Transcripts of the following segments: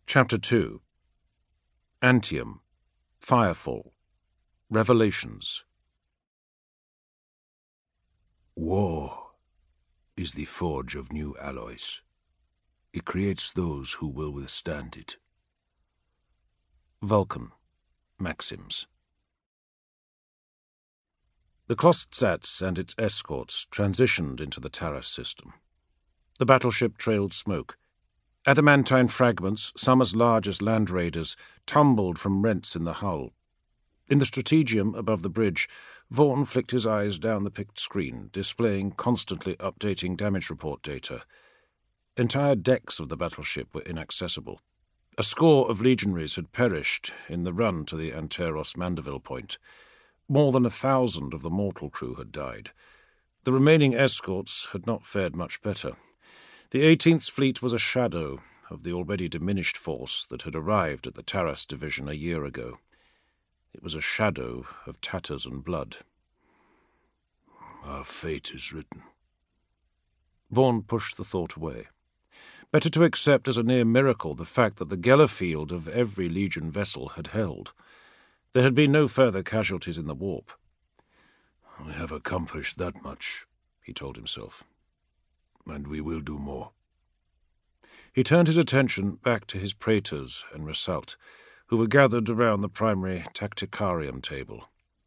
Chapter 2. Antium. Firefall. Revelations. War is the forge of new alloys. It creates those who will withstand it. Vulcan. Maxims. The Klostzats and its escorts transitioned into the Taras system. The battleship trailed smoke. Adamantine fragments, some as large as land raiders, tumbled from rents in the hull. In the strategium above the bridge, Vaughn flicked his eyes down the picked screen, displaying constantly updating damage report data. Entire decks of the battleship were inaccessible. A score of legionaries had perished in the run to the Anteros Mandeville point. More than 1,000 of the mortal crew had died. The remaining escorts had not fared much better. The 18th Fleet was a shadow of the already diminished force that had arrived at the Taras Division a year ago. It was a shadow of tatters and blood. Our fate is written. Vaughn pushed the thought away. Better to accept as a near miracle the fact that the Gellerfield of every Legion vessel had held. There had been no further casualties in the warp. We have accomplished that much, he told himself. And we will do more. He turned his attention back to his praetors and Result, who were gathered around the primary tacticarium table.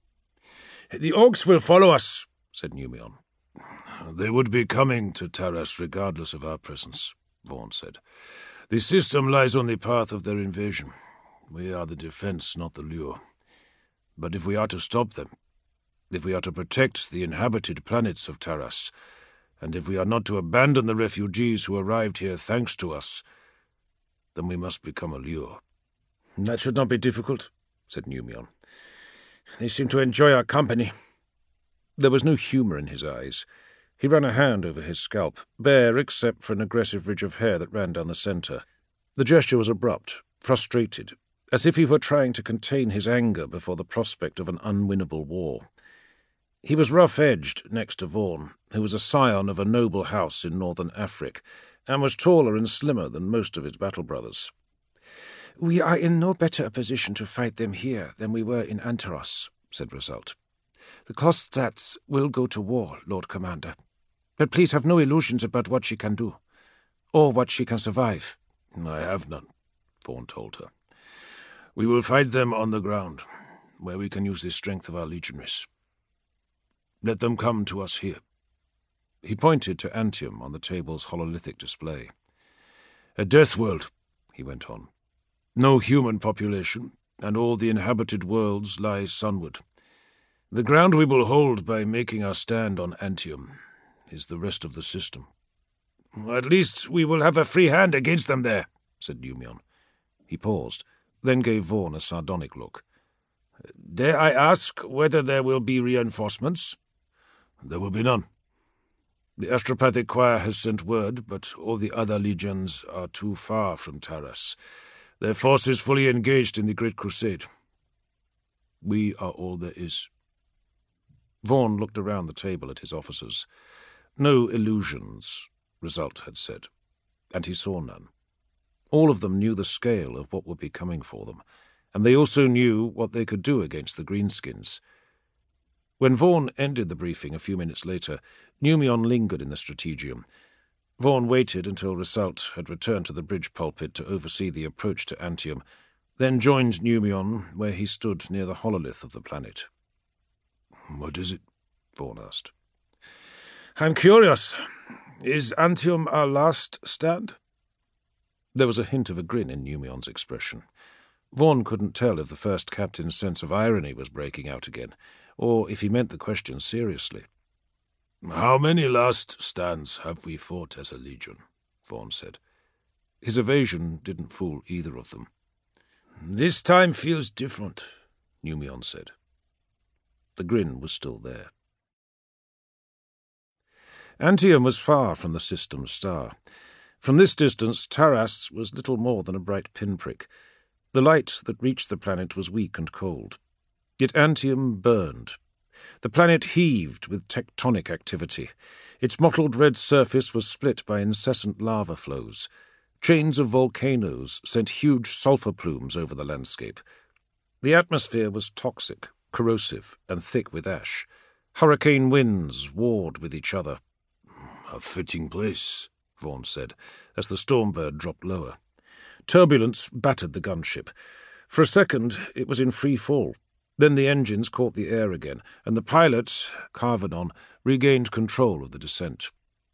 "The Orcs will follow us," said Numion. They would be coming to Taras regardless of our presence, Vaughn said. The system lies on the path of their invasion. We are the defense, not the lure. But if we are to stop them, if we are to protect the inhabited planets of Taras, and if we are not to abandon the refugees who arrived here thanks to us, then we must become a lure. "That should not be difficult," said Numion. "They seem to enjoy our company." There was no humour in his eyes. He ran a hand over his scalp, bare except for an aggressive ridge of hair that ran down the centre. The gesture was abrupt, frustrated, as if he were trying to contain his anger before the prospect of an unwinnable war. He was rough-edged next to Vaughn, who was a scion of a noble house in northern Africa, and was taller and slimmer than most of his battle brothers. "We are in no better a position to fight them here than we were in Anteros," said Result. "The Klostzats will go to war, Lord Commander. But please have no illusions about what she can do, or what she can survive." I have none, Vaughn told her. We will fight them on the ground, where we can use the strength of our legionaries. Let them come to us here. He pointed to Antium on the table's hololithic display. A death world, he went on. No human population, and all the inhabited worlds lie sunward. The ground we will hold by making our stand on Antium is the rest of the system. "At least we will have a free hand against them there," said Numion. He paused, then gave Vaughn a sardonic look. "Dare I ask whether there will be reinforcements?" There will be none. The Astropathic Choir has sent word, but all the other legions are too far from Taras. Their force is fully engaged in the Great Crusade. We are all there is. Vaughn looked around the table at his officers. No illusions, Result had said, and he saw none. All of them knew the scale of what would be coming for them, and they also knew what they could do against the Greenskins. When Vaughn ended the briefing a few minutes later, Numion lingered in the strategium. Vaughn waited until Result had returned to the bridge pulpit to oversee the approach to Antium, then joined Numion where he stood near the hololith of the planet. What is it? Vaughn asked. "I'm curious. Is Antium our last stand?" There was a hint of a grin in Numion's expression. Vaughn couldn't tell if the first captain's sense of irony was breaking out again, or if he meant the question seriously. How many last stands have we fought as a legion? Vaughn said. His evasion didn't fool either of them. "This time feels different," Numion said. The grin was still there. Antium was far from the system's star. From this distance, Taras was little more than a bright pinprick. The light that reached the planet was weak and cold. Yet Antium burned. The planet heaved with tectonic activity. Its mottled red surface was split by incessant lava flows. Chains of volcanoes sent huge sulphur plumes over the landscape. The atmosphere was toxic, corrosive, and thick with ash. Hurricane winds warred with each other. "A fitting place," Vaughan said, as the Stormbird dropped lower. Turbulence battered the gunship. For a second, it was in free fall. Then the engines caught the air again, and the pilot, Carvenon, regained control of the descent.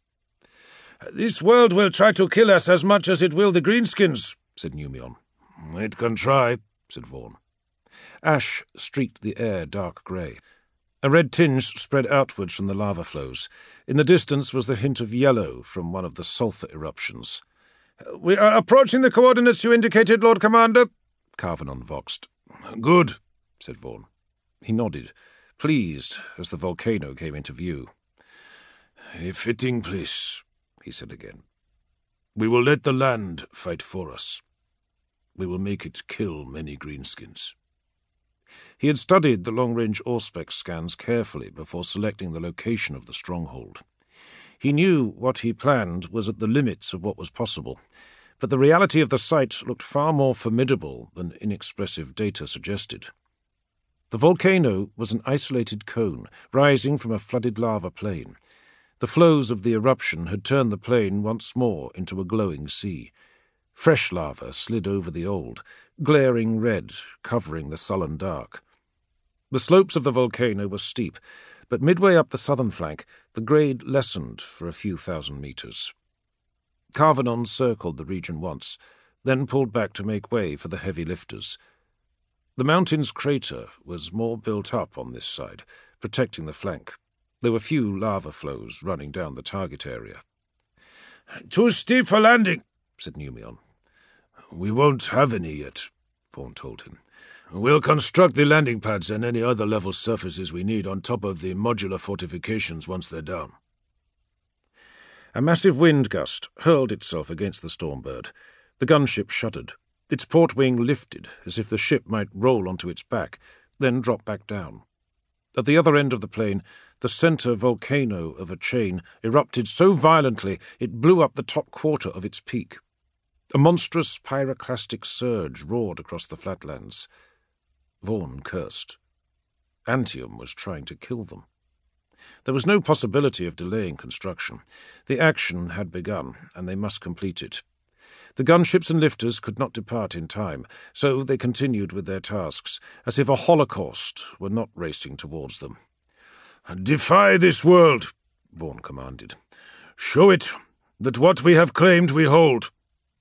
"This world will try to kill us as much as it will the Greenskins," said Numion. "It can try," said Vaughan. Ash streaked the air dark grey. A red tinge spread outwards from the lava flows. In the distance was the hint of yellow from one of the sulphur eruptions. "We are approaching the coordinates you indicated, Lord Commander," Carvenon voxed. "Good," said Vaughan. He nodded, pleased, as the volcano came into view. "A fitting place," he said again. "We will let the land fight for us. We will make it kill many greenskins." He had studied the long-range Auspex scans carefully before selecting the location of the stronghold. He knew what he planned was at the limits of what was possible, but the reality of the site looked far more formidable than inexpressive data suggested. The volcano was an isolated cone, rising from a flooded lava plain. The flows of the eruption had turned the plain once more into a glowing sea. Fresh lava slid over the old, glaring red, covering the sullen dark. The slopes of the volcano were steep, but midway up the southern flank, the grade lessened for a few thousand meters. Carvenon circled the region once, then pulled back to make way for the heavy lifters. The mountain's crater was more built up on this side, protecting the flank. There were few lava flows running down the target area. "Too steep for landing," said Numion. "We won't have any yet," Vaughan told him. "We'll construct the landing pads and any other level surfaces we need on top of the modular fortifications once they're down." A massive wind gust hurled itself against the Stormbird. The gunship shuddered. Its port wing lifted, as if the ship might roll onto its back, then drop back down. At the other end of the plain, the centre volcano of a chain erupted so violently it blew up the top quarter of its peak. A monstrous pyroclastic surge roared across the flatlands. Vaughan cursed. Antium was trying to kill them. There was no possibility of delaying construction. The action had begun, and they must complete it. The gunships and lifters could not depart in time, so they continued with their tasks, as if a holocaust were not racing towards them. "Defy this world," Vaughan commanded. "Show it that what we have claimed we hold."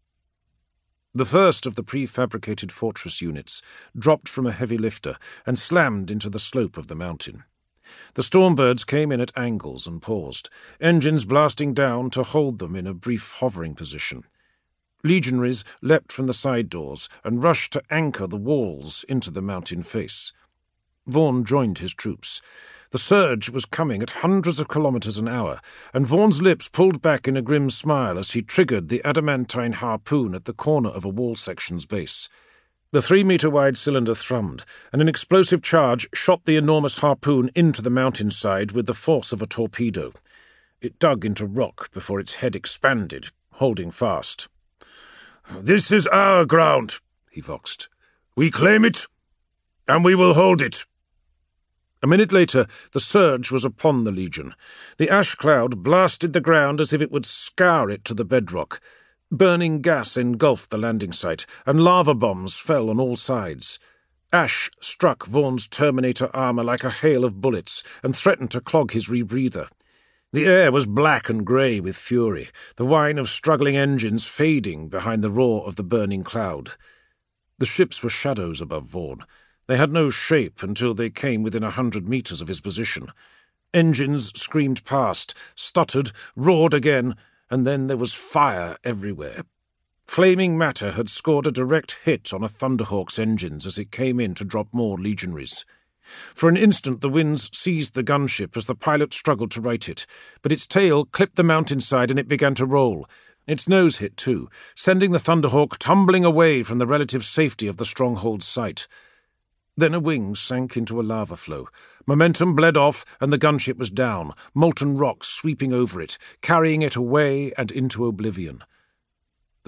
The first of the prefabricated fortress units dropped from a heavy lifter and slammed into the slope of the mountain. The Stormbirds came in at angles and paused, engines blasting down to hold them in a brief hovering position. Legionaries leapt from the side doors and rushed to anchor the walls into the mountain face. Vaughan joined his troops. The surge was coming at hundreds of kilometers an hour, and Vaughan's lips pulled back in a grim smile as he triggered the adamantine harpoon at the corner of a wall section's base. The 3-meter-wide cylinder thrummed, and an explosive charge shot the enormous harpoon into the mountainside with the force of a torpedo. It dug into rock before its head expanded, holding fast. "This is our ground," he voxed. "We claim it, and we will hold it." A minute later, the surge was upon the Legion. The ash cloud blasted the ground as if it would scour it to the bedrock. Burning gas engulfed the landing site, and lava bombs fell on all sides. Ash struck Vaughan's Terminator armour like a hail of bullets and threatened to clog his rebreather. The air was black and grey with fury, the whine of struggling engines fading behind the roar of the burning cloud. The ships were shadows above Vaughan. They had no shape until they came within 100 meters of his position. Engines screamed past, stuttered, roared again, and then there was fire everywhere. Flaming matter had scored a direct hit on a Thunderhawk's engines as it came in to drop more legionaries. For an instant the winds seized the gunship as the pilot struggled to right it, but its tail clipped the mountainside and it began to roll. Its nose hit too, sending the Thunderhawk tumbling away from the relative safety of the stronghold's site. Then a wing sank into a lava flow. Momentum bled off, and the gunship was down, molten rock sweeping over it, carrying it away and into oblivion.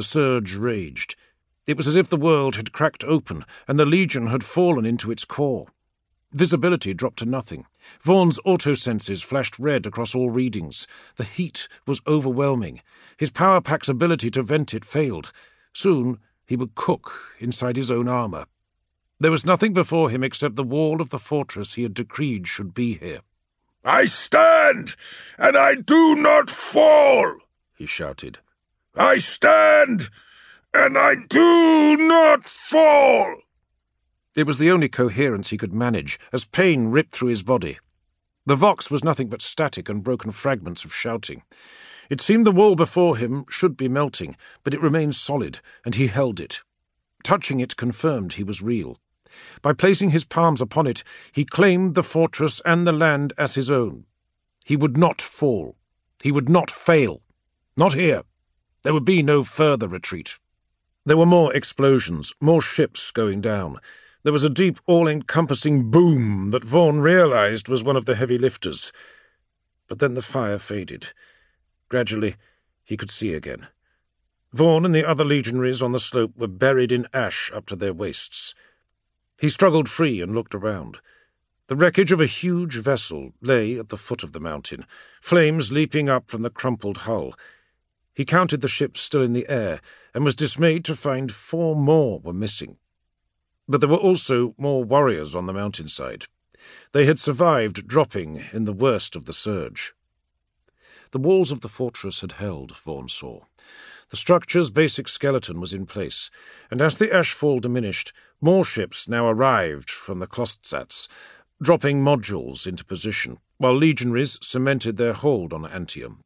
The surge raged. It was as if the world had cracked open and the Legion had fallen into its core. Visibility dropped to nothing. Vaughan's auto-senses flashed red across all readings. The heat was overwhelming. His power pack's ability to vent it failed. Soon he would cook inside his own armour. There was nothing before him except the wall of the fortress he had decreed should be here. "I stand, and I do not fall," he shouted. "I stand, and I do not fall." It was the only coherence he could manage, as pain ripped through his body. The vox was nothing but static and broken fragments of shouting. It seemed the wall before him should be melting, but it remained solid, and he held it. Touching it confirmed he was real. By placing his palms upon it, he claimed the fortress and the land as his own. He would not fall. He would not fail. Not here. There would be no further retreat. There were more explosions, more ships going down. There was a deep, all-encompassing boom that Vaughan realized was one of the heavy lifters. But then the fire faded. Gradually, he could see again. Vaughan and the other legionaries on the slope were buried in ash up to their waists. He struggled free and looked around. The wreckage of a huge vessel lay at the foot of the mountain, flames leaping up from the crumpled hull. He counted the ships still in the air, and was dismayed to find 4 more were missing. But there were also more warriors on the mountainside. They had survived dropping in the worst of the surge. The walls of the fortress had held, Vaughan saw. The structure's basic skeleton was in place, and as the ashfall diminished, more ships now arrived from the Klostzats, dropping modules into position, while legionaries cemented their hold on Antium.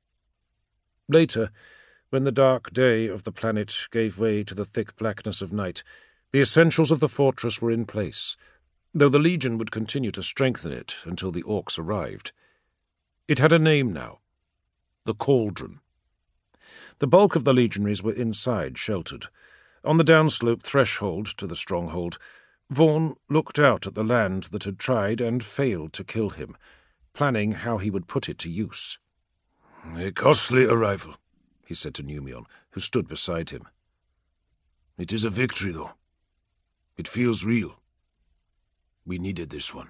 Later, when the dark day of the planet gave way to the thick blackness of night, the essentials of the fortress were in place, though the Legion would continue to strengthen it until the Orcs arrived. It had a name now: the Cauldron. The bulk of the legionaries were inside, sheltered. On the downslope threshold to the stronghold, Vaughan looked out at the land that had tried and failed to kill him, planning how he would put it to use. "A costly arrival," he said to Numion, who stood beside him. "It is a victory, though. It feels real. We needed this one."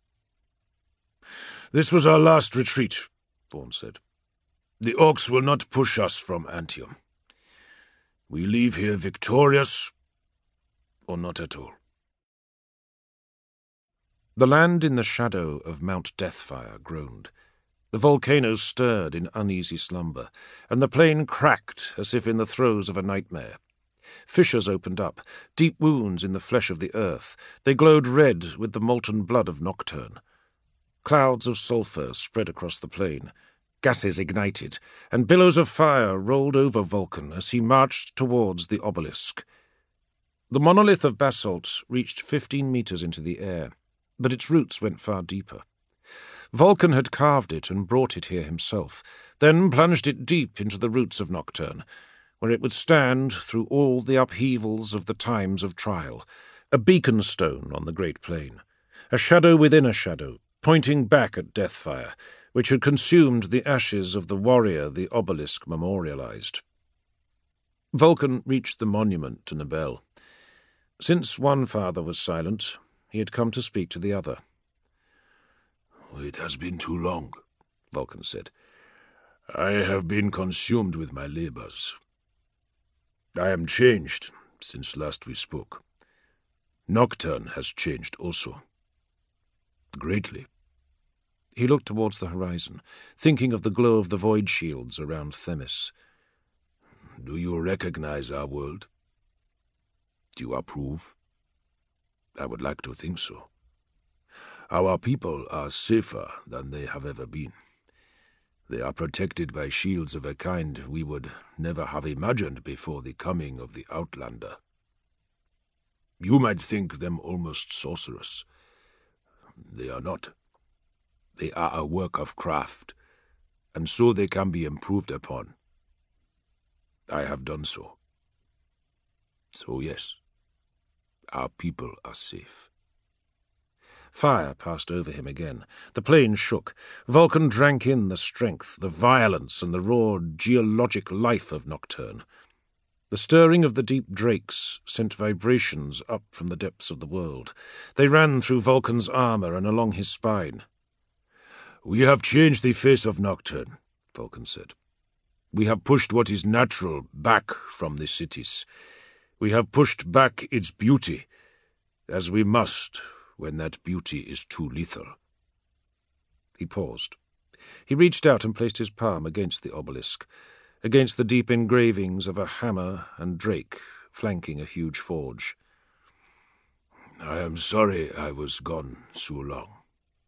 "This was our last retreat," Vaughan said. "The Orcs will not push us from Antium. We leave here victorious, or not at all." The land in the shadow of Mount Deathfire groaned. The volcano stirred in uneasy slumber, and the plain cracked as if in the throes of a nightmare. Fissures opened up, deep wounds in the flesh of the earth. They glowed red with the molten blood of Nocturne. Clouds of sulphur spread across the plain. Gases ignited, and billows of fire rolled over Vulcan as he marched towards the obelisk. The monolith of basalt reached 15 meters into the air, but its roots went far deeper. Vulcan had carved it and brought it here himself, then plunged it deep into the roots of Nocturne, where it would stand through all the upheavals of the times of trial, a beacon stone on the great plain, a shadow within a shadow, pointing back at Deathfire, which had consumed the ashes of the warrior the obelisk memorialized. Vulcan reached the monument to Nabel. Since one father was silent, he had come to speak to the other. "It has been too long," Vulcan said. "I have been consumed with my labors. I am changed since last we spoke. Nocturne has changed also. Greatly." He looked towards the horizon, thinking of the glow of the void shields around Themis. "Do you recognize our world? Do you approve? I would like to think so. Our people are safer than they have ever been. They are protected by shields of a kind we would never have imagined before the coming of the Outlander. You might think them almost sorcerous. They are not. They are a work of craft, and so they can be improved upon. I have done so. So yes, our people are safe." Fire passed over him again. The plain shook. Vulcan drank in the strength, the violence, and the raw geologic life of Nocturne. The stirring of the deep drakes sent vibrations up from the depths of the world. They ran through Vulcan's armor and along his spine. "We have changed the face of Nocturne," Vulcan said. "We have pushed what is natural back from the cities. We have pushed back its beauty, as we must when that beauty is too lethal." He paused. He reached out and placed his palm against the obelisk, against the deep engravings of a hammer and drake flanking a huge forge. "I am sorry I was gone so long."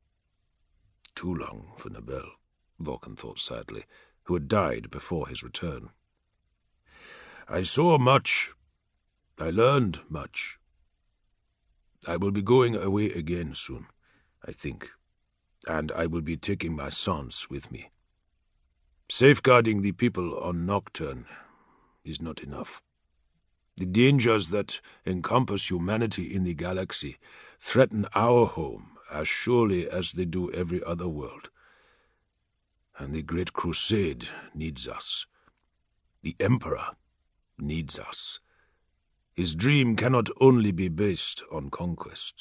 Too long for Nabel, Vulcan thought sadly, who had died before his return. "I saw much. I learned much. I will be going away again soon, I think, and I will be taking my sons with me. Safeguarding the people on Nocturne is not enough. The dangers that encompass humanity in the galaxy threaten our home as surely as they do every other world. And the Great Crusade needs us. The Emperor needs us. His dream cannot only be based on conquest."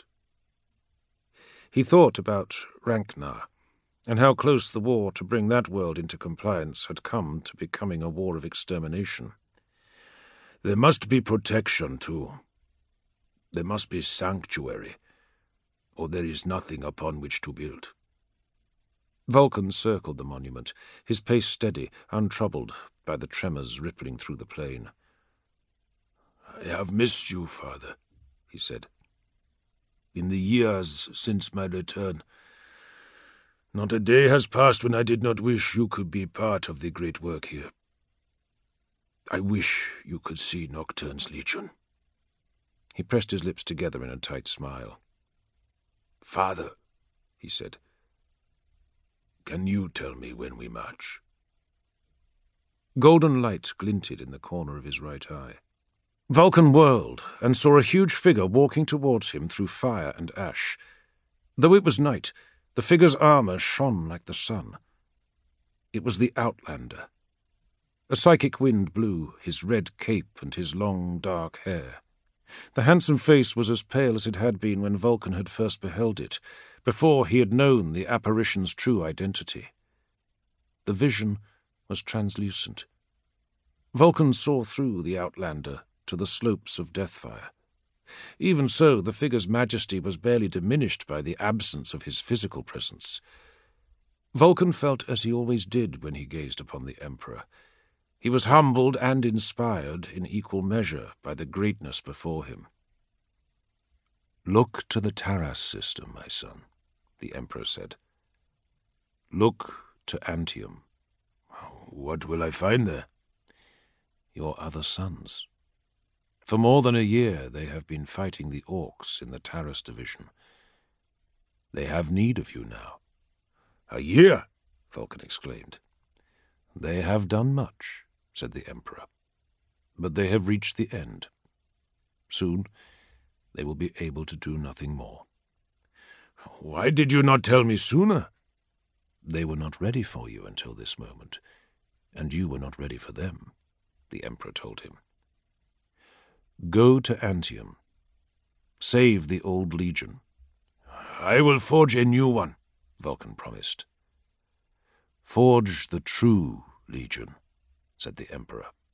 He thought about Ranknar, and how close the war to bring that world into compliance had come to becoming a war of extermination. "There must be protection, too. There must be sanctuary, or there is nothing upon which to build." Vulcan circled the monument, his pace steady, untroubled by the tremors rippling through the plain. "I have missed you, Father," he said. "In the years since my return, not a day has passed when I did not wish you could be part of the great work here. I wish you could see Nocturne's Legion." He pressed his lips together in a tight smile. "Father," he said, "can you tell me when we march?" Golden light glinted in the corner of his right eye. Vulcan whirled and saw a huge figure walking towards him through fire and ash. Though it was night, the figure's armor shone like the sun. It was the Outlander. A psychic wind blew his red cape and his long, dark hair. The handsome face was as pale as it had been when Vulcan had first beheld it, before he had known the apparition's true identity. The vision was translucent. Vulcan saw through the Outlander to the slopes of Deathfire. Even so, the figure's majesty was barely diminished by the absence of his physical presence. Vulcan felt as he always did when he gazed upon the Emperor. He was humbled and inspired in equal measure by the greatness before him. "Look to the Taras system, my son," the Emperor said. "Look to Antium." "What will I find there?" "Your other sons. For more than a year they have been fighting the Orcs in the Taras division. They have need of you now." "A year?" Vulcan exclaimed. "They have done much," said the Emperor, "but they have reached the end. Soon they will be able to do nothing more." "Why did you not tell me sooner?" "They were not ready for you until this moment, and you were not ready for them," the Emperor told him. "Go to Antium. Save the old Legion." "I will forge a new one," Vulcan promised. "Forge the true Legion," said the Emperor.